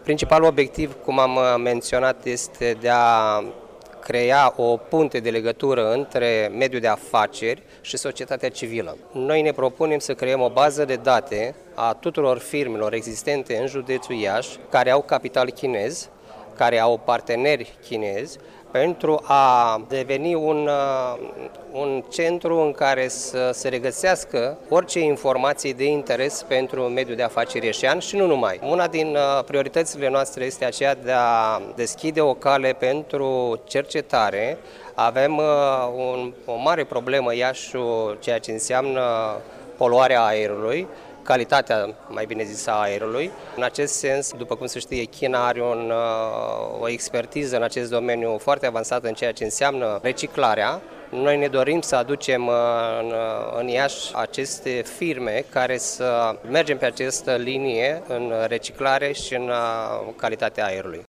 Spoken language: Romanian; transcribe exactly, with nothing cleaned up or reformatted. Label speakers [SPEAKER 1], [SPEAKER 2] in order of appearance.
[SPEAKER 1] Principalul obiectiv, cum am menționat, este de a crea o punte de legătură între mediul de afaceri și societatea civilă. Noi ne propunem să creăm o bază de date a tuturor firmelor existente în județul Iași, care au capital chinez, care au parteneri chinezi, pentru a deveni un, un centru în care să se regăsească orice informații de interes pentru mediul de afaceri ieșean și nu numai. Una din prioritățile noastre este aceea de a deschide o cale pentru cercetare. Avem un, o mare problemă Iașiul, ceea ce înseamnă poluarea aerului, calitatea, mai bine zis, a aerului. În acest sens, după cum se știe, China are un, o expertiză în acest domeniu foarte avansată în ceea ce înseamnă reciclarea. Noi ne dorim să aducem în, în Iași aceste firme care să mergem pe această linie în reciclare și în calitatea aerului.